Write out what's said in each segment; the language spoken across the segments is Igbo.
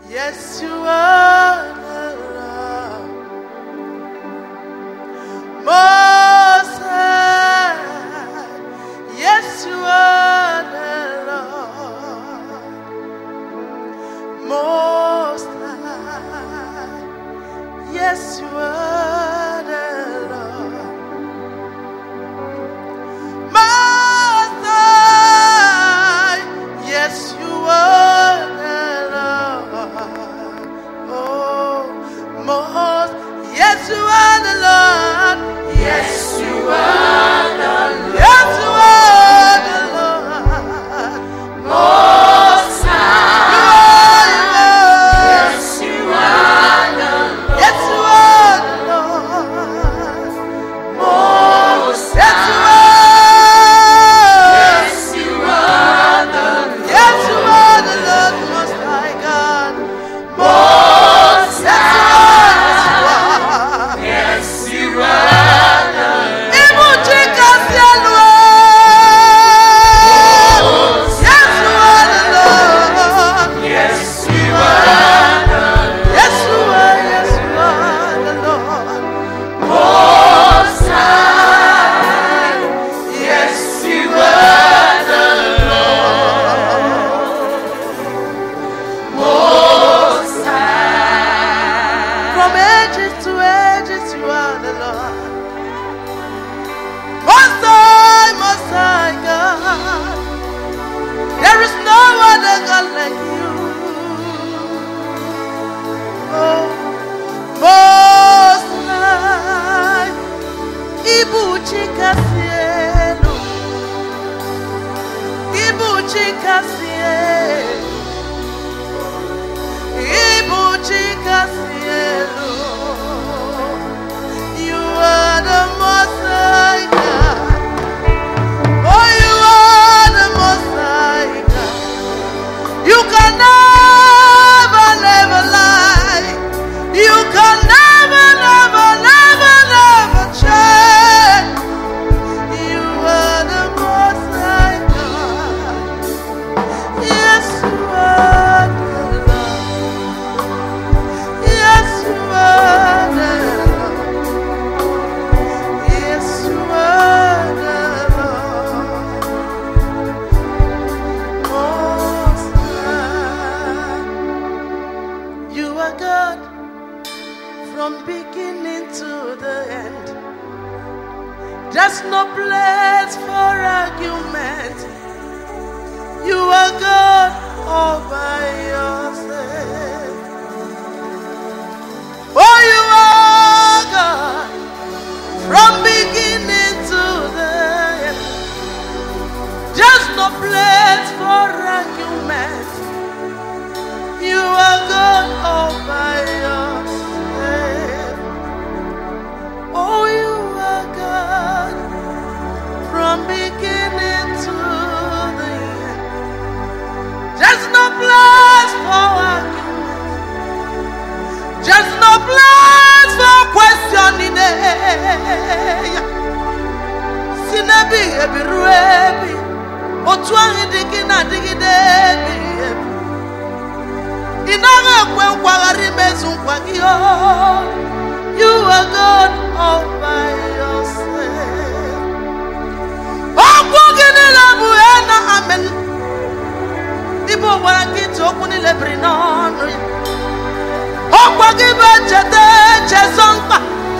Yes, you are the Lord. Most High. Yes, you are the Lord. Most High. Yes, you are the Lord. Most High. Yes, you are the Lord. Oh, most. Yes, you are the Lord. Yes, you are the Lord. Yes, you are the Lord. Most High. Yes, you are the Lord. yes, you are the Lord. Most Yes, you High. are. Yes, you are the Lord. Yes, you are the Lord Most High God. Most Yes, you are. Yes, you are the Ibu chika sielwe. Yes, you are the Lord. Yes, you are the Yes, you are. Yes, you are the Lord. Most High. Yes, you are the Most High. From ages to ages, you are the Lord. Most High God. There is no other God like you. Oh, Most High. Ibu chika cielo. Ibu chika cielo. Ibu chika cielo. You are the Most High God. Oh, you are the Most High God. You can never, never lie. You can never, never, never, never change. You are the Most High God. Yes, you are the Lord. Yes, you are the Lord. Yes, you are the Lord. Most High. You are God from beginning to the end. There's no place for argument. You are God all by yourself. Oh, you are God from beginning to the end. Just no place for argument. You are God all by yourself. Oh, you are God from beginning to the end. There's no place for argument. There's no place for questioning. Sinabi ebiruebi. Otuangi digina digidebi. Inaga kwenkwagari mezunkwagiyo. You are God all by yourself. Oh, bugini la buena amen. Ibo wakiti okuni lebrinono. Oh, kwagiba chete chezonpa.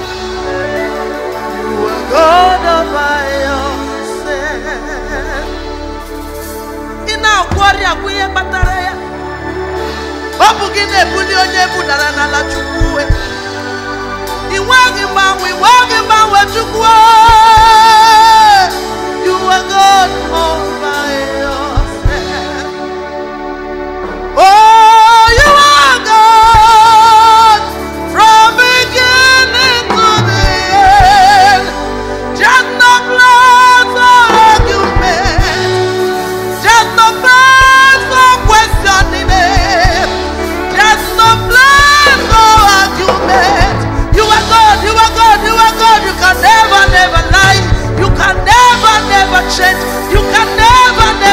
You are God all by yourself. Ina kwari akuye bataraya. Oh, bugini ebuli onye budara na la chukwe. Iwagi mawe chukwe. You are God all by yourself. Oh, you are God from beginning to the end. Just no place for argument. Just no place for questioning it. Just no place for argument. You are God, you are God, you are God. You can never, never lie. You can never, never change. You can never, never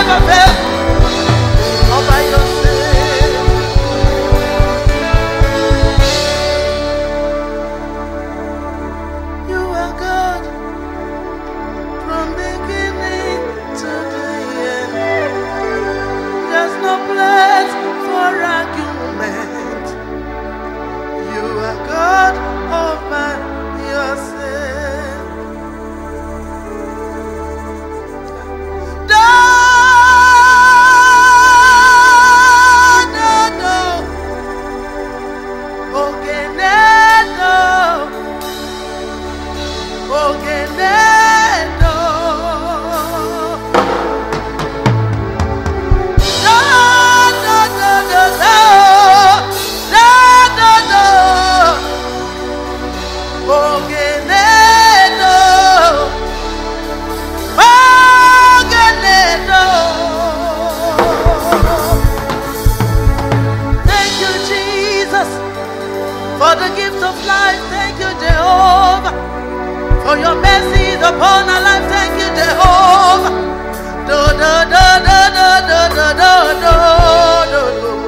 For the gift of life, thank you, Jehovah. For your mercy upon our life, thank you, Jehovah. Do do do do do do do do do do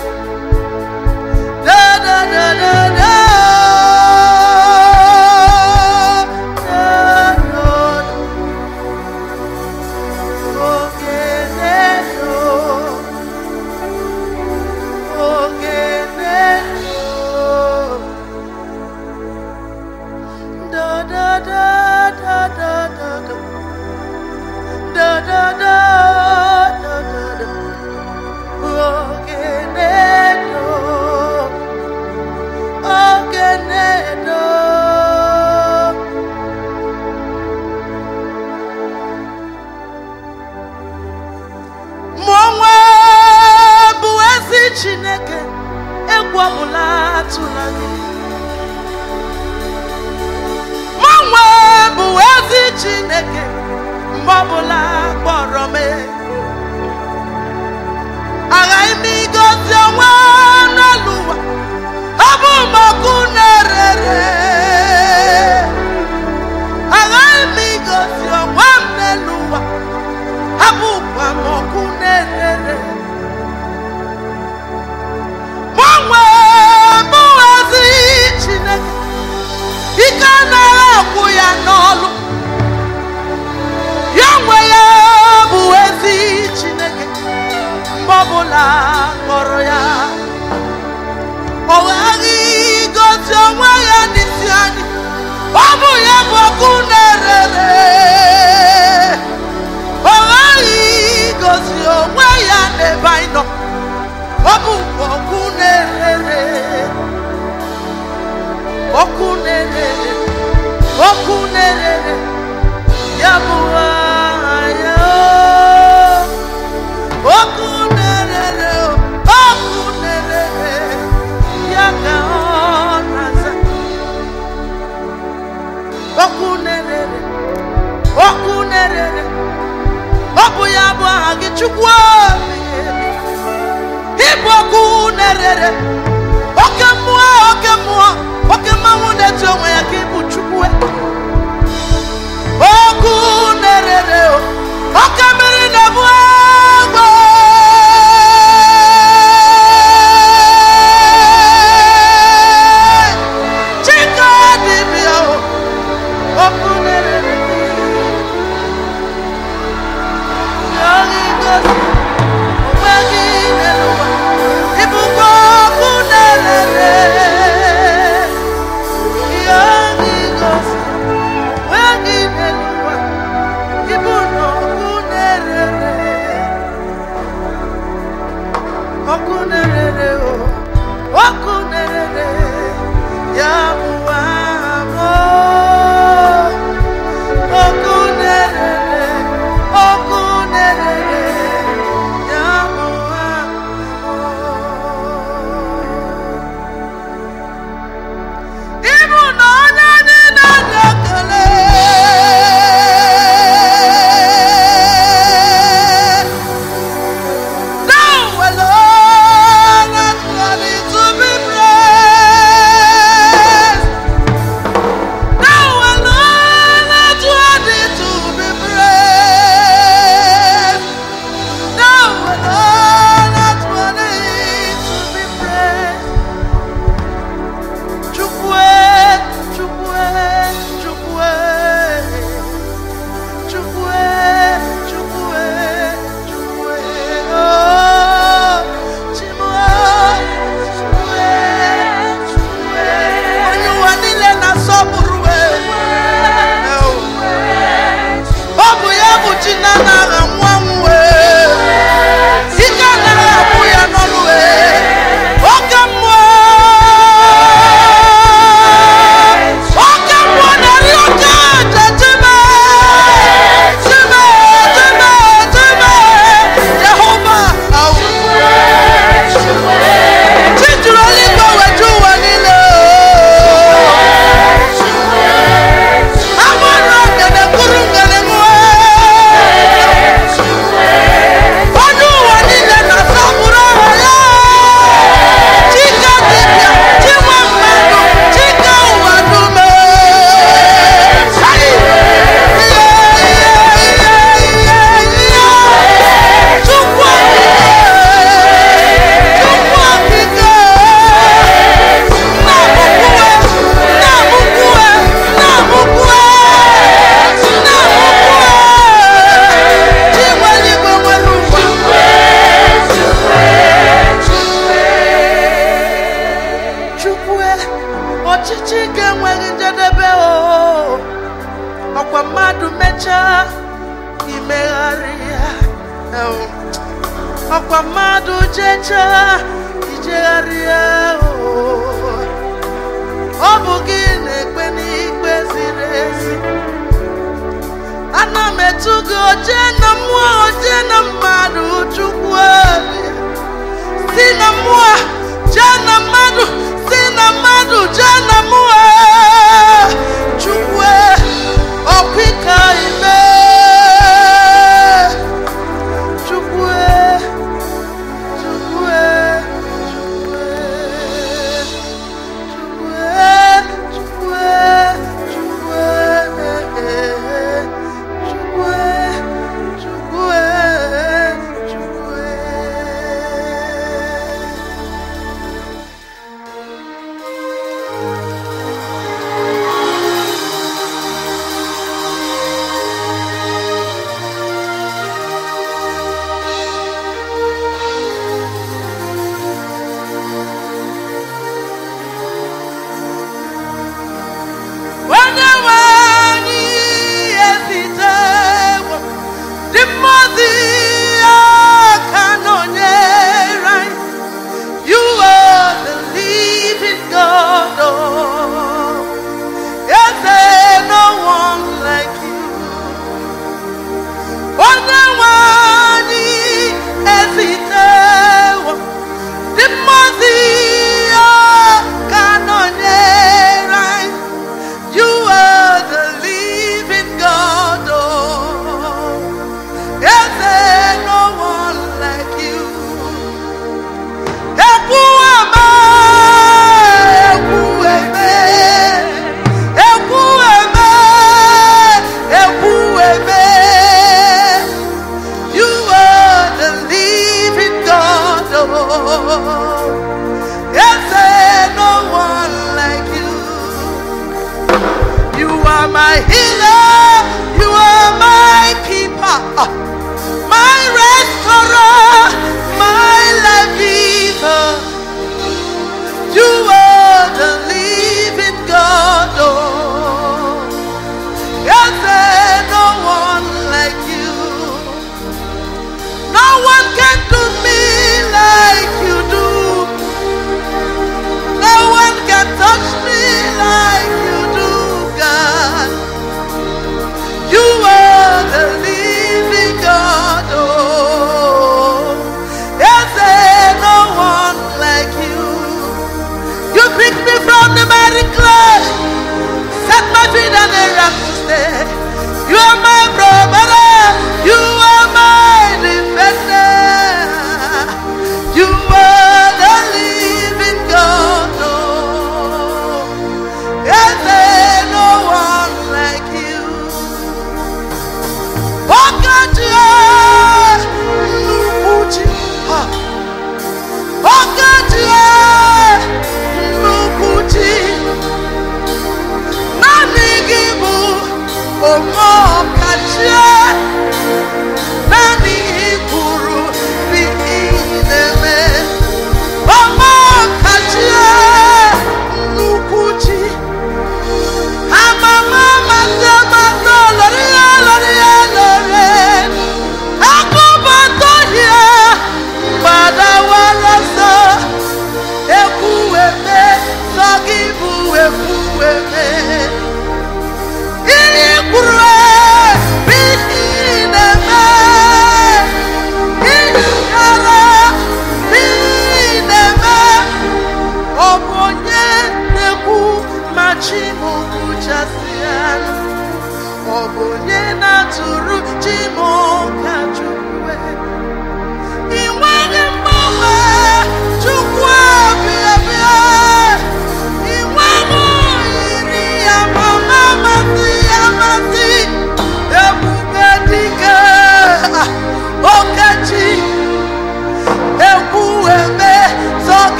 do do do do do. Chineke egwu ọbụla atụla gị. Mụnwa bụ ezi Chineke mgbe ọbụla kpọrọ m. Aghaghị m igosi onwe n'elu ụwa, ọ bụ ọkụ na-erere. Aghaghị m igosi onwe m n'elu ụwa, ọ bụkwa m ọkụ na-erere. Mụnwa bụ ezi Chineke, ike na-akwụ ya n'ọlụ. Ya nwe ya bụ ezi Chineke mgbe ọbụla kpọrọ ya. Ọ ghaghị igosi onwe ya n'isi anyị, ọ bụ ya bụ ọkụ na-erere. Ọ ghaghị igosi onwe ya n'ebe anyị nọ, ọ bụ ọkụ na-erere. Ọkụ na-erere, ọkụ na-erere, ya bụ aha ya. Ọkụ na-erere, ọkụ na-erere, ya ka ọ na-aza. Ọkụ na-erere, ọkụ na-erere, ọ bụ ya bụ aha gị, Chukwu. Ịbụ ọkụ na-erere, oke mmụọ, oke mmụọ, oke mmanwụ na-eti onwe ya ka ịbụ Chukwu. Ọkụ na-erere, oke mmiri na-ebu agba. Chika dibịa, ọkụ na-erere. ọchịchị ga-enweghị njedebe o ọkwa mmadụ mechaa imegharị ya ọkwa mmadụ jechaa ijegharị ya ọ bụ gị na-ekpe n'ikpe ziri ezi ana m etu gị oje na mmụọ oje na mmadụ Chukwu si na mmụọ jee na mmadụ si na mmadụ jee na mmụọ Chukwu ọkwịka ime Chukwu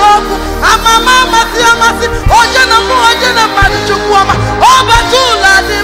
Amama masi amasi oje na mmadụ Chukwuoma ọbatụla dị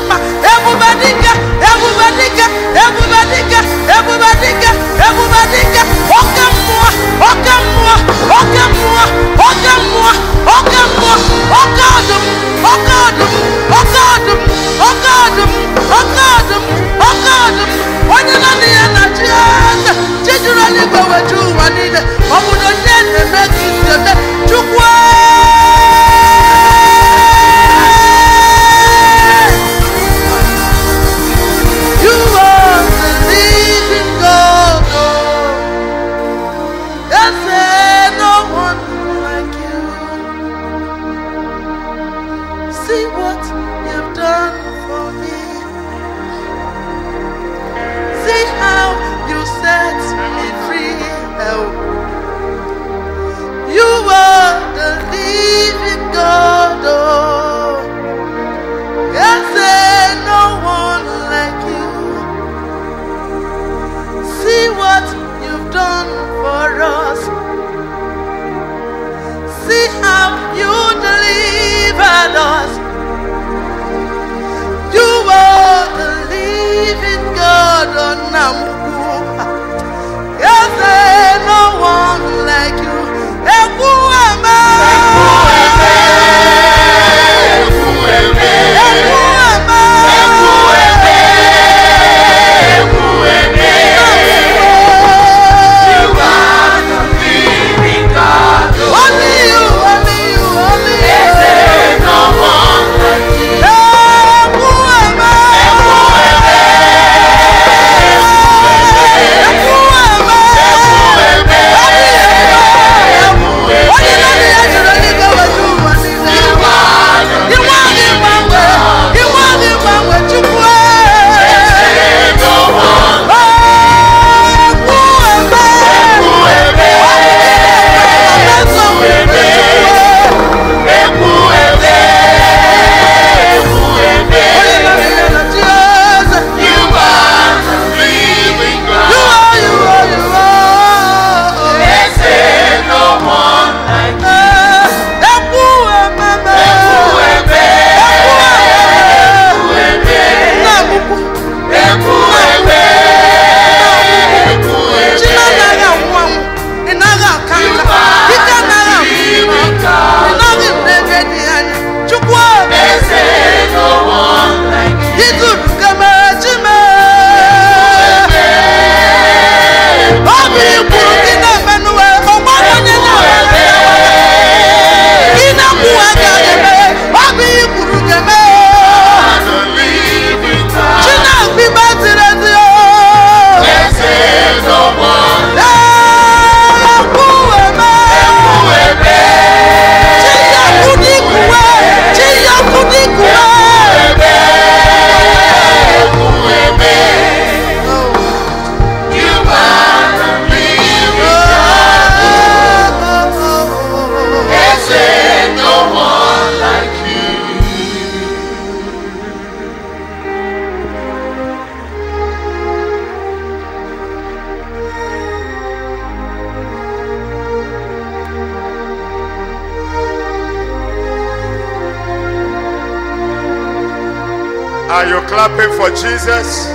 Are you clapping for Jesus?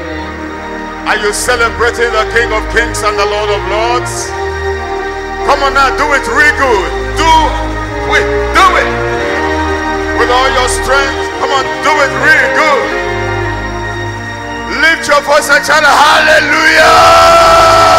Are you celebrating the King of Kings and the Lord of Lords? Come on now, do it real good. Do it with all your strength. Come on, do it real good. Lift your voice and shout hallelujah.